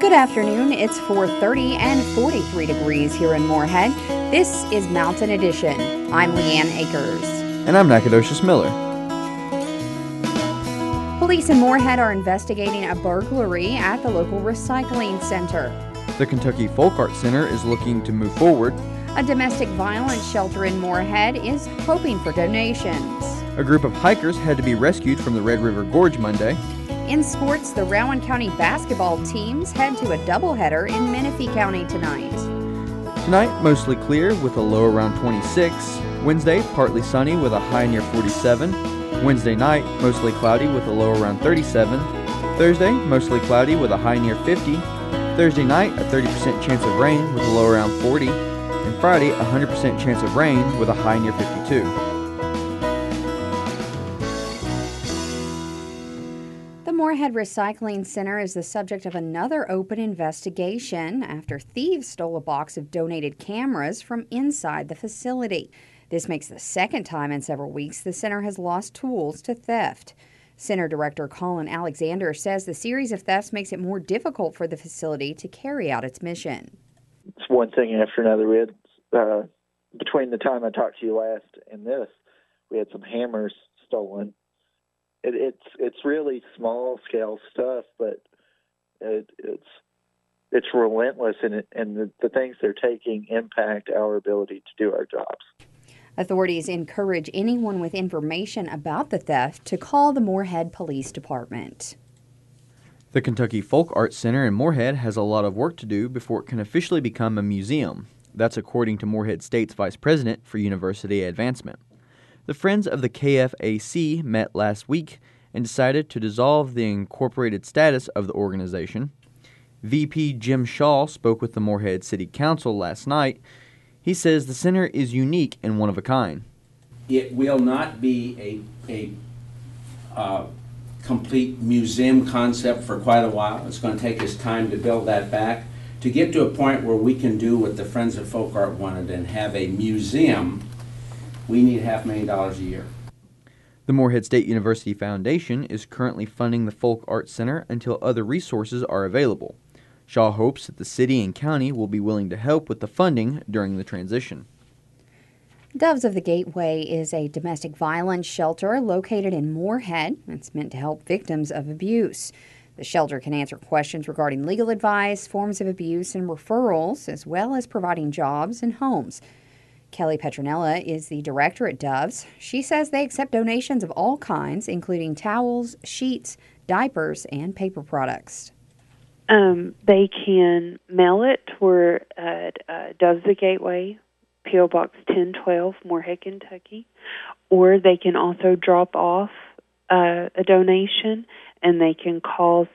Good afternoon. It's 4:30 and 43 degrees here in Moorhead. This is Mountain Edition. I'm Leanne Akers. And I'm Nacogdoches Miller. Police in Moorhead are investigating a burglary at the local recycling center. The Kentucky Folk Art Center is looking to move forward. A domestic violence shelter in Moorhead is hoping for donations. A group of hikers had to be rescued from the Red River Gorge Monday. In sports, the Rowan County basketball teams head to a doubleheader in Menifee County tonight. Tonight, mostly clear with a low around 26. Wednesday, partly sunny with a high near 47. Wednesday night, mostly cloudy with a low around 37. Thursday, mostly cloudy with a high near 50. Thursday night, a 30% chance of rain with a low around 40. And Friday, a 100% chance of rain with a high near 52. The Moorhead Recycling Center is the subject of another open investigation after thieves stole a box of donated cameras from inside the facility. This makes the second time in several weeks the center has lost tools to theft. Center Director Colin Alexander says the series of thefts makes it more difficult for the facility to carry out its mission. It's one thing after another. We had, between the time I talked to you last and this, we had some hammers stolen. It's really small scale stuff, but it's relentless, and the things they're taking impact our ability to do our jobs. Authorities encourage anyone with information about the theft to call the Moorhead Police Department. The Kentucky Folk Art Center in Moorhead has a lot of work to do before it can officially become a museum. That's according to Moorhead State's Vice President for University Advancement. The Friends of the KFAC met last week and decided to dissolve the incorporated status of the organization. VP Jim Shaw spoke with the Moorhead City Council last night. He says the center is unique and one of a kind. It will not be a complete museum concept for quite a while. It's going to take us time to build that back, to get to a point where we can do what the Friends of Folk Art wanted and have a museum. We need $500,000 a year. The Moorhead State University Foundation is currently funding the Folk Art Center until other resources are available. Shaw hopes that the city and county will be willing to help with the funding during the transition. Doves of the Gateway is a domestic violence shelter located in Moorhead. It's meant to help victims of abuse. The shelter can answer questions regarding legal advice, forms of abuse, and referrals, as well as providing jobs and homes. Kelly Petronella is the director at Doves. She says they accept donations of all kinds, including towels, sheets, diapers, and paper products. They can mail it. We're at Doves of the Gateway, P.O. Box 1012, Moorhead, Kentucky. Or they can also drop off a donation, and they can call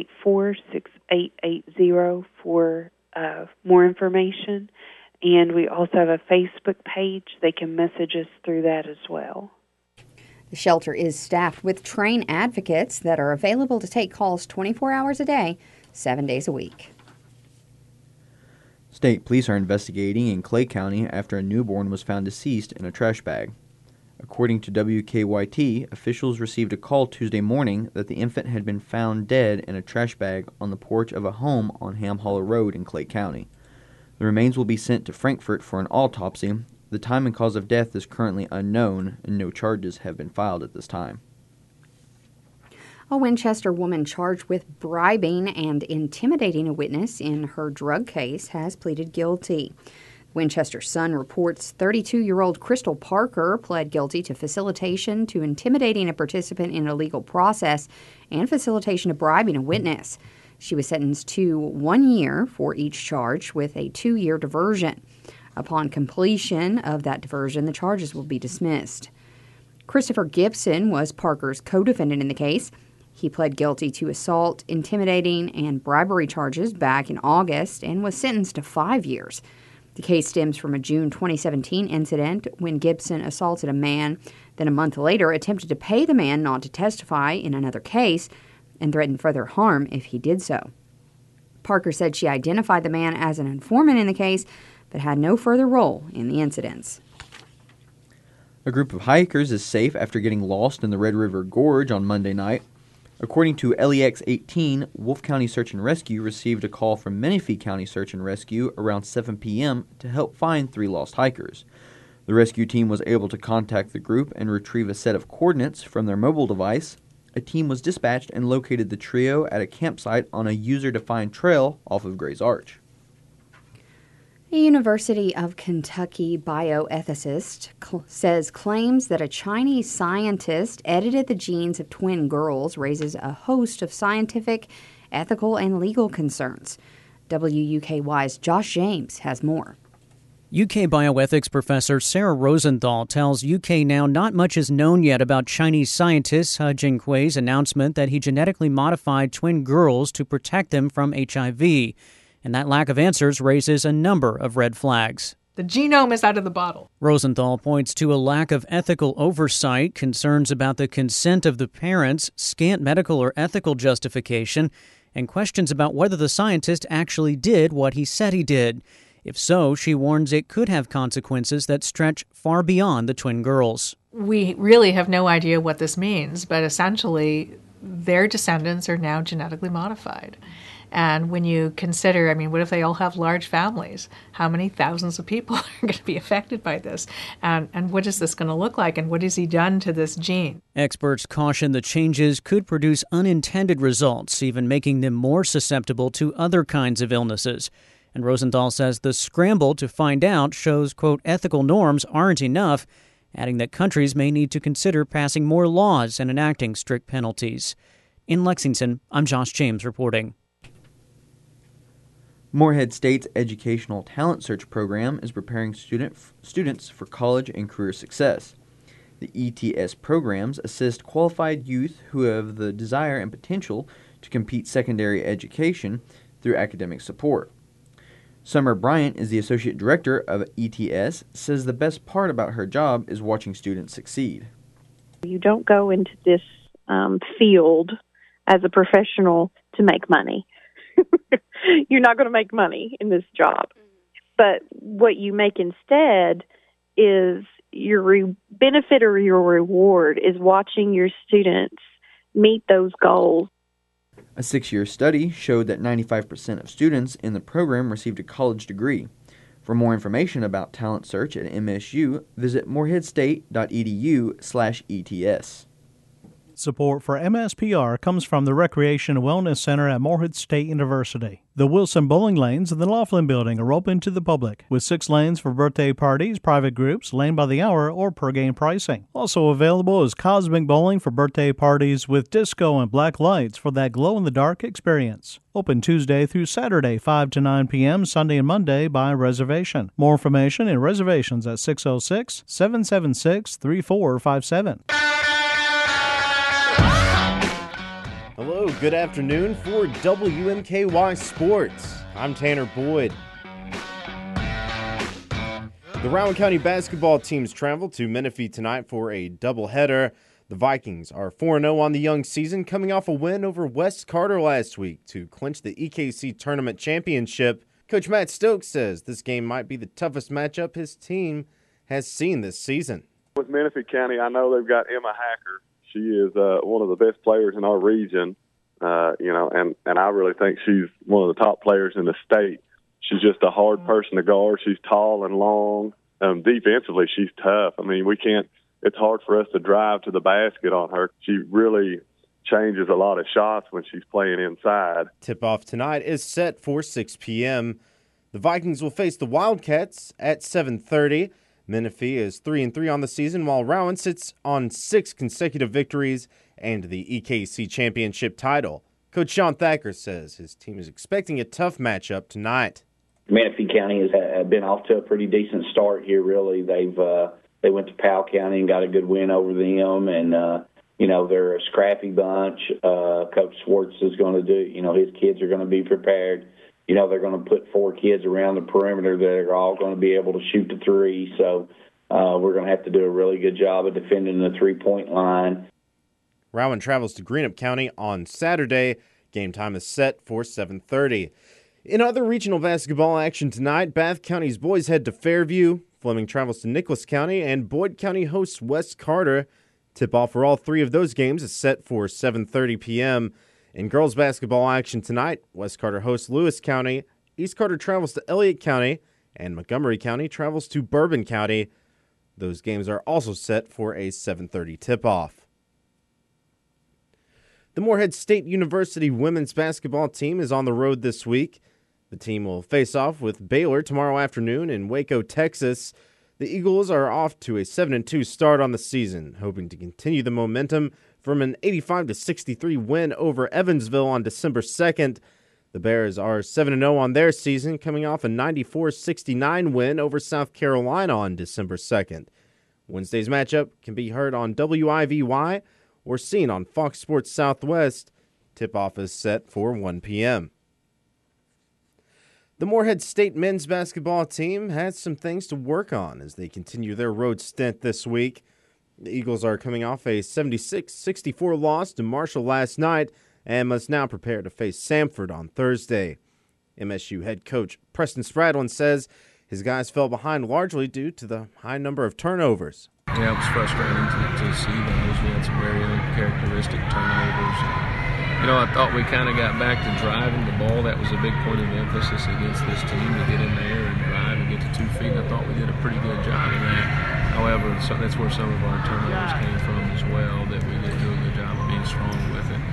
784-6880 for more information. And we also have a Facebook page. They can message us through that as well. The shelter is staffed with trained advocates that are available to take calls 24 hours a day, 7 days a week. State police are investigating in Clay County after a newborn was found deceased in a trash bag. According to WKYT, officials received a call Tuesday morning that the infant had been found dead in a trash bag on the porch of a home on Ham Hollow Road in Clay County. The remains will be sent to Frankfort for an autopsy. The time and cause of death is currently unknown, and no charges have been filed at this time. A Winchester woman charged with bribing and intimidating a witness in her drug case has pleaded guilty. Winchester Sun reports 32-year-old Crystal Parker pled guilty to facilitation to intimidating a participant in a legal process and facilitation to bribing a witness. She was sentenced to 1 year for each charge with a 2-year diversion. Upon completion of that diversion, the charges will be dismissed. Christopher Gibson was Parker's co-defendant in the case. He pled guilty to assault, intimidating, and bribery charges back in August and was sentenced to 5 years. The case stems from a June 2017 incident when Gibson assaulted a man, then a month later attempted to pay the man not to testify in another case and threatened further harm if he did so. Parker said she identified the man as an informant in the case, but had no further role in the incidents. A group of hikers is safe after getting lost in the Red River Gorge on Monday night. According to LEX 18, Wolfe County Search and Rescue received a call from Menifee County Search and Rescue around 7 p.m. to help find 3 lost hikers. The rescue team was able to contact the group and retrieve a set of coordinates from their mobile device. A team was dispatched and located the trio at a campsite on a user-defined trail off of Gray's Arch. A University of Kentucky bioethicist says claims that a Chinese scientist edited the genes of twin girls raises a host of scientific, ethical, and legal concerns. WUKY's Josh James has more. UK bioethics professor Sarah Rosenthal tells UK Now not much is known yet about Chinese scientist He Jinghui's announcement that he genetically modified twin girls to protect them from HIV. And that lack of answers raises a number of red flags. The genome is out of the bottle. Rosenthal points to a lack of ethical oversight, concerns about the consent of the parents, scant medical or ethical justification, and questions about whether the scientist actually did what he said he did. If so, she warns it could have consequences that stretch far beyond the twin girls. We really have no idea what this means, but essentially their descendants are now genetically modified. And when you consider, what if they all have large families? How many thousands of people are going to be affected by this? And what is this going to look like? And what has he done to this gene? Experts caution the changes could produce unintended results, even making them more susceptible to other kinds of illnesses. And Rosenthal says the scramble to find out shows, quote, ethical norms aren't enough, adding that countries may need to consider passing more laws and enacting strict penalties. In Lexington, I'm Josh James reporting. Morehead State's Educational Talent Search Program is preparing students for college and career success. The ETS programs assist qualified youth who have the desire and potential to complete secondary education through academic support. Summer Bryant is the Associate Director of ETS, says the best part about her job is watching students succeed. You don't go into this field as a professional to make money. You're not going to make money in this job. But what you make instead is your benefit or your reward is watching your students meet those goals. A 6-year study showed that 95% of students in the program received a college degree. For more information about Talent Search at MSU, visit moreheadstate.edu/ETS. Support for MSPR comes from the Recreation and Wellness Center at Morehead State University. The Wilson Bowling Lanes in the Laughlin Building are open to the public, with 6 lanes for birthday parties, private groups, lane by the hour, or per game pricing. Also available is Cosmic Bowling for birthday parties with disco and black lights for that glow-in-the-dark experience. Open Tuesday through Saturday, 5 to 9 p.m., Sunday and Monday by reservation. More information and reservations at 606-776-3457. Hello, good afternoon for WMKY Sports. I'm Tanner Boyd. The Rowan County basketball teams travel to Menifee tonight for a doubleheader. The Vikings are 4-0 on the young season, coming off a win over West Carter last week to clinch the EKC Tournament Championship. Coach Matt Stokes says this game might be the toughest matchup his team has seen this season. With Menifee County, I know they've got Emma Hacker. She is one of the best players in our region, and I really think she's one of the top players in the state. She's just a hard person to guard. She's tall and long. Defensively, she's tough. It's hard for us to drive to the basket on her. She really changes a lot of shots when she's playing inside. Tip-off tonight is set for 6 p.m. The Vikings will face the Wildcats at 7:30. Menifee is 3-3 on the season, while Rowan sits on 6 consecutive victories and the EKC championship title. Coach Sean Thacker says his team is expecting a tough matchup tonight. Menifee County has been off to a pretty decent start here, really. They went to Powell County and got a good win over them, and they're a scrappy bunch. Coach Swartz is going to do, his kids are going to be prepared. They're going to put 4 kids around the perimeter that are all going to be able to shoot the three. So we're going to have to do a really good job of defending the three-point line. Rowan travels to Greenup County on Saturday. Game time is set for 7:30. In other regional basketball action tonight, Bath County's boys head to Fairview. Fleming travels to Nicholas County, and Boyd County hosts West Carter. Tip-off for all three of those games is set for 7:30 p.m. In girls basketball action tonight, West Carter hosts Lewis County, East Carter travels to Elliott County, and Montgomery County travels to Bourbon County. Those games are also set for a 7:30 tip-off. The Morehead State University women's basketball team is on the road this week. The team will face off with Baylor tomorrow afternoon in Waco, Texas. The Eagles are off to a 7-2 start on the season, hoping to continue the momentum from an 85-63 win over Evansville on December 2nd. The Bears are 7-0 on their season, coming off a 94-69 win over South Carolina on December 2nd. Wednesday's matchup can be heard on WIVY or seen on Fox Sports Southwest. Tip-off is set for 1 p.m. The Morehead State men's basketball team has some things to work on as they continue their road stint this week. The Eagles are coming off a 76-64 loss to Marshall last night and must now prepare to face Samford on Thursday. MSU head coach Preston Spradlin says his guys fell behind largely due to the high number of turnovers. Yeah, it was frustrating to see those. We had some very uncharacteristic turnovers. I thought we kind of got back to driving the ball. That was a big point of emphasis against this team, to get in there and drive and get to 2 feet. And I thought we did a pretty good job of that. However, that's where some of our turnovers came from as well, that we didn't do a good job of being strong with it.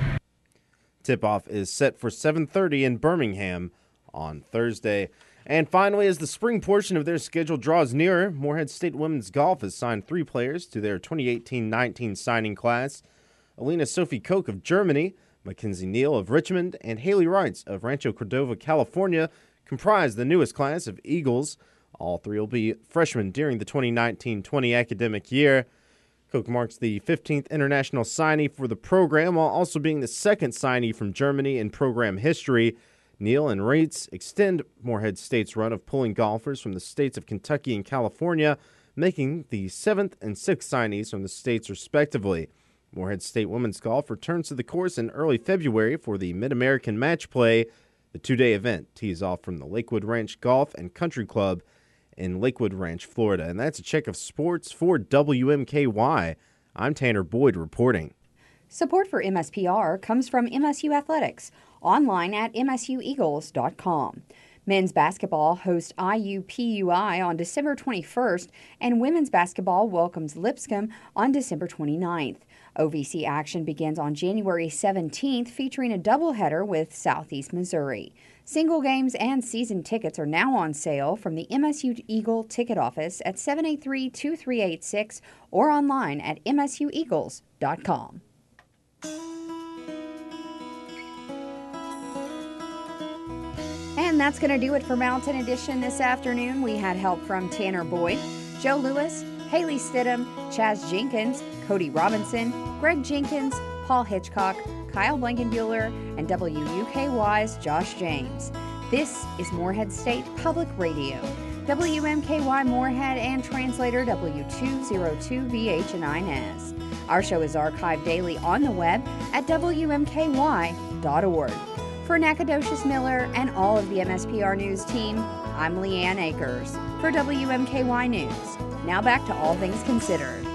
Tip-off is set for 7:30 in Birmingham on Thursday. And finally, as the spring portion of their schedule draws nearer, Morehead State Women's Golf has signed 3 players to their 2018-19 signing class. Alina Sophie Koch of Germany, Mackenzie Neal of Richmond, and Haley Wrights of Rancho Cordova, California, comprise the newest class of Eagles. All 3 will be freshmen during the 2019-20 academic year. Koch marks the 15th international signee for the program, while also being the 2nd signee from Germany in program history. Neal and Wrights extend Morehead State's run of pulling golfers from the states of Kentucky and California, making the 7th and 6th signees from the states respectively. Morehead State women's golf returns to the course in early February for the Mid-American Match Play. The 2-day event tees off from the Lakewood Ranch Golf and Country Club in Lakewood Ranch, Florida. And that's a check of sports for WMKY. I'm Tanner Boyd reporting. Support for MSPR comes from MSU Athletics, online at msueagles.com. Men's basketball hosts IUPUI on December 21st, and women's basketball welcomes Lipscomb on December 29th. OVC action begins on January 17th, featuring a doubleheader with Southeast Missouri. Single games and season tickets are now on sale from the MSU Eagle ticket office at 783-2386 or online at msueagles.com. And that's going to do it for Mountain Edition this afternoon. We had help from Tanner Boyd, Joe Lewis, Haley Stidham, Chaz Jenkins, Cody Robinson, Greg Jenkins, Paul Hitchcock, Kyle Blankenbuehler, and WUKY's Josh James. This is Morehead State Public Radio, WMKY Morehead, and translator W202VH9S. Our show is archived daily on the web at WMKY.org. For Nacogdoches Miller and all of the MSPR News team, I'm Leanne Akers for WMKY News. Now back to All Things Considered.